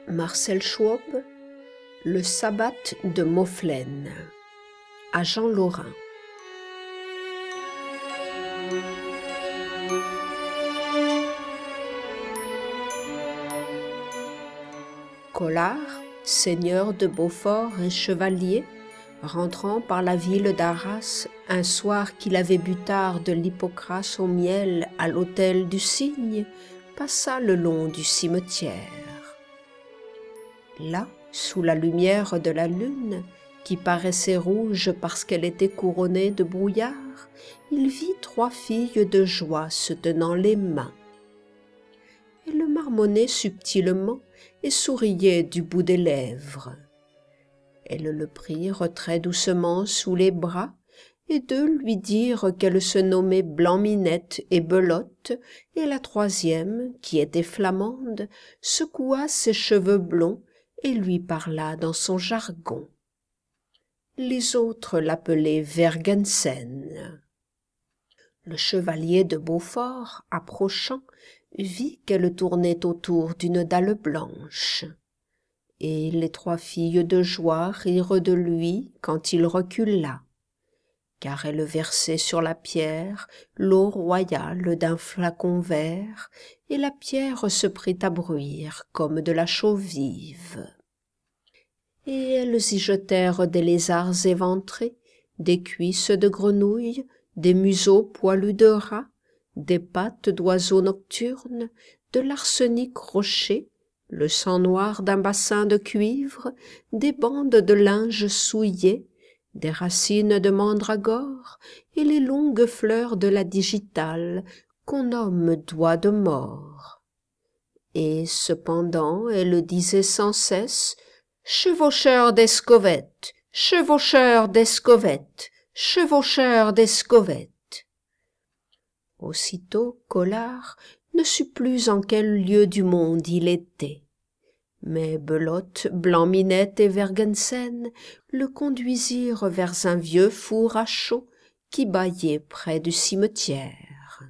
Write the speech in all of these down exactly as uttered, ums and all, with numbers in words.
Marcel Schwob, Le sabbat de Mauflaine, à Jean Lorrain. Collard, seigneur de Beaufort et chevalier, rentrant par la ville d'Arras un soir qu'il avait bu tard de l'hypocras au miel à l'hôtel du Cygne, passa le long du cimetière. Là, sous la lumière de la lune, qui paraissait rouge parce qu'elle était couronnée de brouillard, il vit trois filles de joie se tenant les mains. Elles marmonnaient subtilement et souriaient du bout des lèvres. Elles le prirent très doucement sous les bras, et deux lui dirent qu'elle se nommait Blanc-Minette et Belote, et la troisième, qui était flamande, secoua ses cheveux blonds et lui parla dans son jargon. Les autres l'appelaient Vergensen. Le chevalier de Beaufort, approchant, vit qu'elle tournait autour d'une dalle blanche. Et les trois filles de joie rirent de lui quand il recula, car elle versait sur la pierre l'eau royale d'un flacon vert, et la pierre se prit à bruire comme de la chaux vive. Et elles y jetèrent des lézards éventrés, des cuisses de grenouilles, des museaux poilus de rats, des pattes d'oiseaux nocturnes, de l'arsenic roché, le sang noir d'un bassin de cuivre, des bandes de linge souillé, des racines de mandragore et les longues fleurs de la digitale qu'on nomme doigts de mort. Et cependant elle disait sans cesse « Chevaucheur d'escovettes, chevaucheur d'escovettes, chevaucheur d'escovettes ». Aussitôt Collard ne sut plus en quel lieu du monde il était. Mais Belote, Blanc-Minette et Vergensen le conduisirent vers un vieux four à chaux qui bâillait près du cimetière.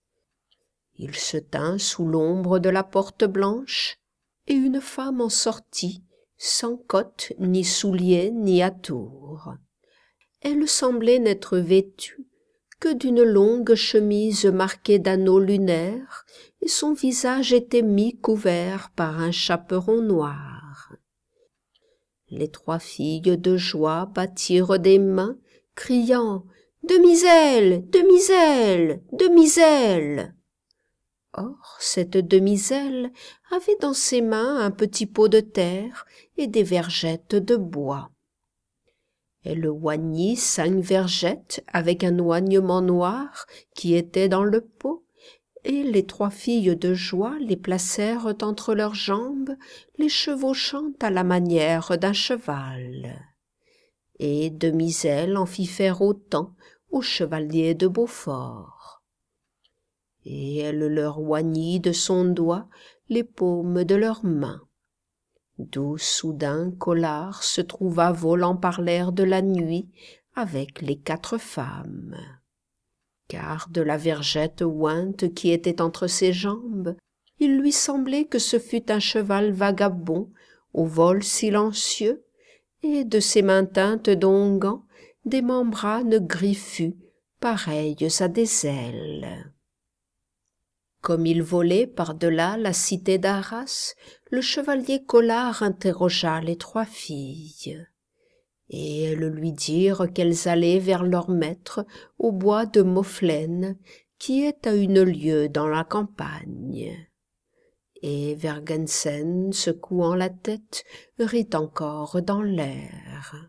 Il se tint sous l'ombre de la porte blanche, et une femme en sortit, sans cotte, ni souliers, ni atour. Elle semblait n'être vêtue que d'une longue chemise marquée d'anneaux lunaires, et son visage était mi-couvert par un chaperon noir. Les trois filles de joie battirent des mains, criant « Demoiselle, demoiselle, demoiselle !» Or, cette demoiselle avait dans ses mains un petit pot de terre et des vergettes de bois. Elle oignit cinq vergettes avec un oignement noir qui était dans le pot, et les trois filles de joie les placèrent entre leurs jambes, les chevauchant à la manière d'un cheval. Et demoiselle en fit faire autant au chevalier de Beaufort. Et elle leur oignit de son doigt les paumes de leurs mains. D'où soudain Collard se trouva volant par l'air de la nuit avec les quatre femmes. Car de la vergette ointe qui était entre ses jambes, il lui semblait que ce fût un cheval vagabond au vol silencieux, et de ses mains teintes d'onguents des membranes griffus pareilles à des ailes. Comme il volait par-delà la cité d'Arras, le chevalier Collard interrogea les trois filles. Et elles lui dirent qu'elles allaient vers leur maître au bois de Mauflaine, qui est à une lieue dans la campagne. Et Vergensen, secouant la tête, rit encore dans l'air.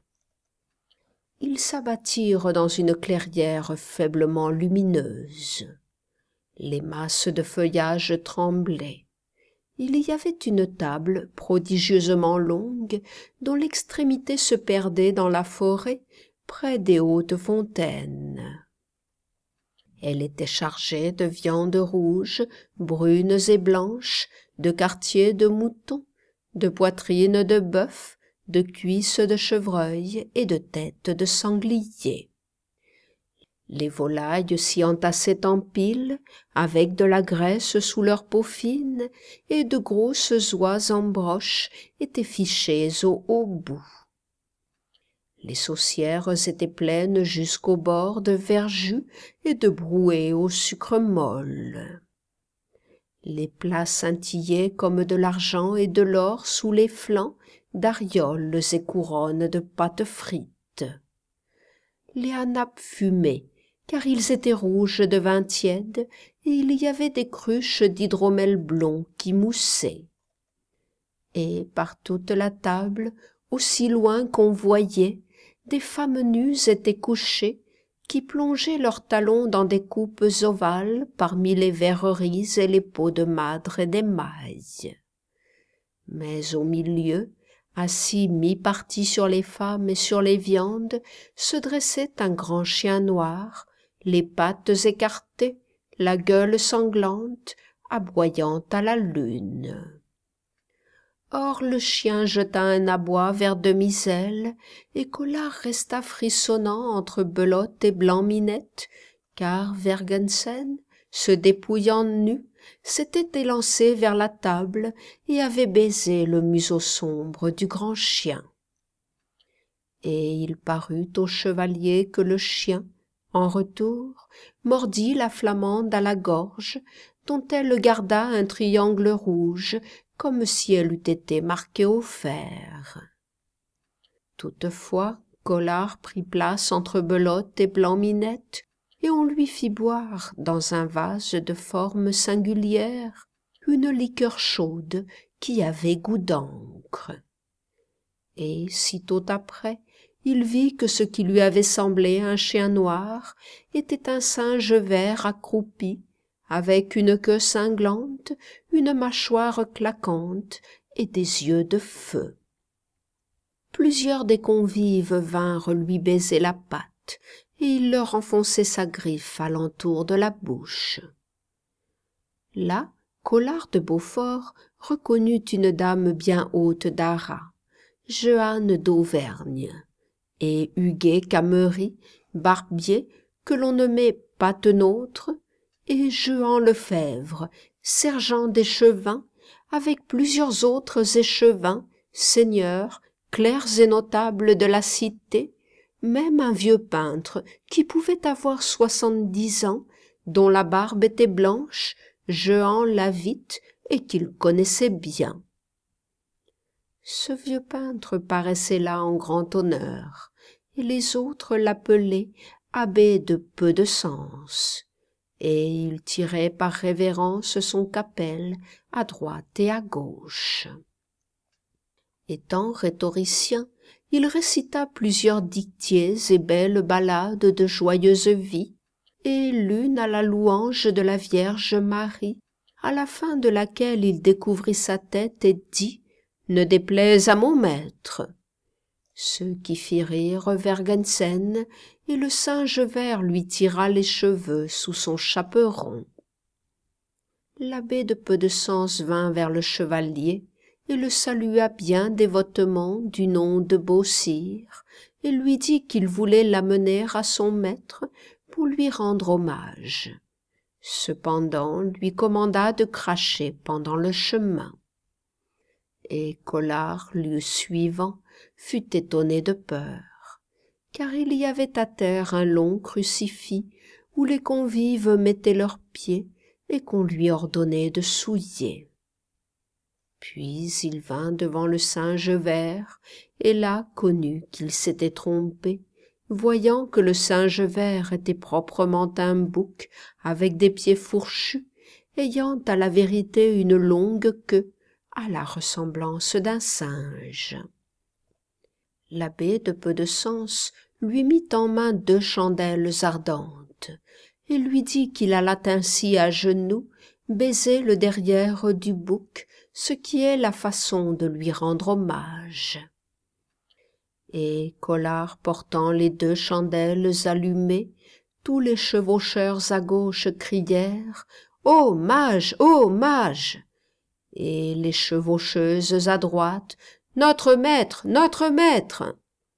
Ils s'abattirent dans une clairière faiblement lumineuse. Les masses de feuillage tremblaient. Il y avait une table prodigieusement longue, dont l'extrémité se perdait dans la forêt, près des hautes fontaines. Elle était chargée de viandes rouges, brunes et blanches, de quartiers de mouton, de poitrines de bœuf, de cuisses de chevreuil et de têtes de sanglier. Les volailles s'y entassaient en pile, avec de la graisse sous leur peau fine, et de grosses oies en broche étaient fichées au haut bout. Les saucières étaient pleines jusqu'au bord de verjus et de brouées au sucre molle. Les plats scintillaient comme de l'argent et de l'or sous les flancs d'aréoles et couronnes de pâtes frites. Les hanapes fumaient, car ils étaient rouges de vin tiède, et il y avait des cruches d'hydromel blond qui moussaient. Et par toute la table, aussi loin qu'on voyait, des femmes nues étaient couchées, qui plongeaient leurs talons dans des coupes ovales parmi les verreries et les pots de madre et d'émail. Mais au milieu, assis mi-parti sur les femmes et sur les viandes, se dressait un grand chien noir, les pattes écartées, la gueule sanglante, aboyant à la lune. Or le chien jeta un aboi vers demi-aile, et Collard resta frissonnant entre Belote et Blanc-Minette, car Vergensen, se dépouillant nu, s'était élancé vers la table et avait baisé le museau sombre du grand chien. Et il parut au chevalier que le chien, en retour, mordit la flamande à la gorge, dont elle garda un triangle rouge, comme si elle eût été marquée au fer. Toutefois, Collard prit place entre Belote et Blanc-Minette, et on lui fit boire, dans un vase de forme singulière, une liqueur chaude qui avait goût d'encre. Et sitôt après, il vit que ce qui lui avait semblé un chien noir était un singe vert accroupi, avec une queue cinglante, une mâchoire claquante et des yeux de feu. Plusieurs des convives vinrent lui baiser la patte, et il leur enfonçait sa griffe à l'entour de la bouche. Là, Collard de Beaufort reconnut une dame bien haute d'Arras, Jehanne d'Auvergne, et Huguet Camery, barbier, que l'on nommait Patenôtre, et Jehan Lefèvre, sergent d'échevin, avec plusieurs autres échevins, seigneurs, clercs et notables de la cité, même un vieux peintre qui pouvait avoir soixante-dix ans, dont la barbe était blanche, Jehan Lavitte, et qu'il connaissait bien. Ce vieux peintre paraissait là en grand honneur, et les autres l'appelaient abbé de peu de sens, et il tirait par révérence son capel à droite et à gauche. Étant rhétoricien, il récita plusieurs dictiers et belles ballades de joyeuse vie, et l'une à la louange de la Vierge Marie, à la fin de laquelle il découvrit sa tête et dit « Ne déplaise à mon maître ». Ce qui fit rire Vergensen, et le singe vert lui tira les cheveux sous son chaperon. L'abbé de peu de sens vint vers le chevalier, et le salua bien dévotement du nom de Beau-Sire, et lui dit qu'il voulait l'amener à son maître pour lui rendre hommage. Cependant, lui commanda de cracher pendant le chemin. Et Collard, le suivant, fut étonné de peur, car il y avait à terre un long crucifix où les convives mettaient leurs pieds et qu'on lui ordonnait de souiller. Puis il vint devant le singe vert, et là connut qu'il s'était trompé, voyant que le singe vert était proprement un bouc avec des pieds fourchus, ayant à la vérité une longue queue, à la ressemblance d'un singe. L'abbé de peu de sens lui mit en main deux chandelles ardentes, et lui dit qu'il allât ainsi à genoux baiser le derrière du bouc, ce qui est la façon de lui rendre hommage. Et Collard portant les deux chandelles allumées, tous les chevaucheurs à gauche crièrent « Ô mage, ô mage !» et les chevaucheuses à droite « Notre maître, notre maître !»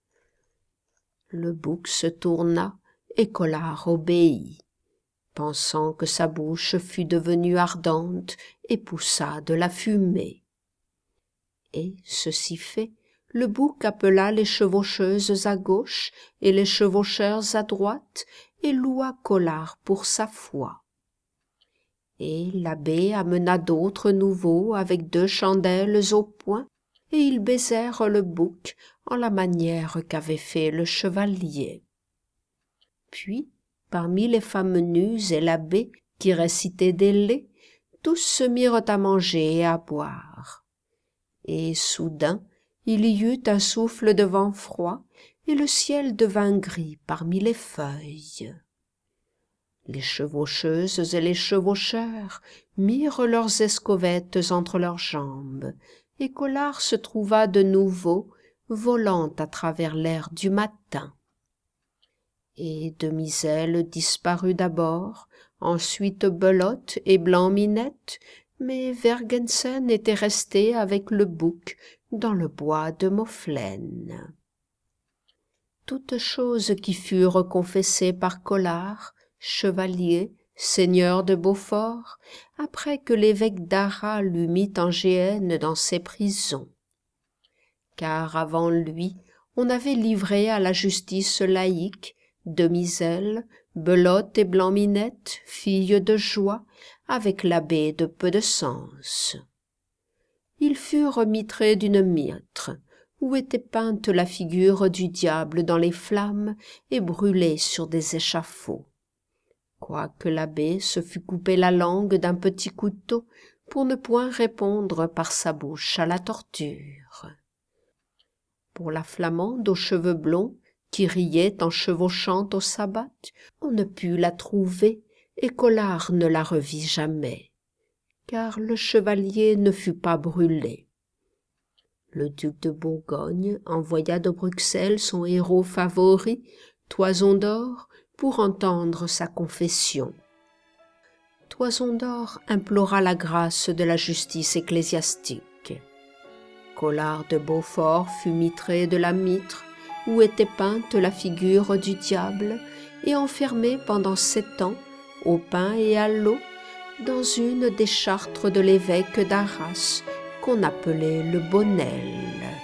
Le bouc se tourna et Collard obéit, pensant que sa bouche fût devenue ardente et poussa de la fumée. Et, ceci fait, le bouc appela les chevaucheuses à gauche et les chevaucheurs à droite et loua Collard pour sa foi. Et l'abbé amena d'autres nouveaux avec deux chandelles au poing, et ils baisèrent le bouc en la manière qu'avait fait le chevalier. Puis, parmi les femmes nues et l'abbé qui récitait des laits, tous se mirent à manger et à boire. Et soudain, il y eut un souffle de vent froid, et le ciel devint gris parmi les feuilles. Les chevaucheuses et les chevaucheurs mirent leurs escovettes entre leurs jambes, et Collard se trouva de nouveau volant à travers l'air du matin. Et Demiselle disparut d'abord, ensuite Belote et Blanc-Minette, mais Vergensen était resté avec le bouc dans le bois de Mauflaine. Toutes choses qui furent confessées par Collard, chevalier, seigneur de Beaufort, après que l'évêque d'Arras l'eut mis en géhenne dans ses prisons. Car avant lui, on avait livré à la justice laïque Demiselle, Belote et Blanc-Minette, filles de joie, avec l'abbé de peu de sens. Ils furent mitrés d'une mitre, où était peinte la figure du diable dans les flammes et brûlés sur des échafauds. Quoique l'abbé se fût coupé la langue d'un petit couteau pour ne point répondre par sa bouche à la torture. Pour la Flamande aux cheveux blonds, qui riait en chevauchant au sabbat, on ne put la trouver, et Collard ne la revit jamais, car le chevalier ne fut pas brûlé. Le duc de Bourgogne envoya de Bruxelles son héros favori, Toison d'Or, pour entendre sa confession. Toison d'Or implora la grâce de la justice ecclésiastique. Collard de Beaufort fut mitré de la mitre, où était peinte la figure du diable, et enfermé pendant sept ans, au pain et à l'eau, dans une des chartres de l'évêque d'Arras, qu'on appelait le Bonnel.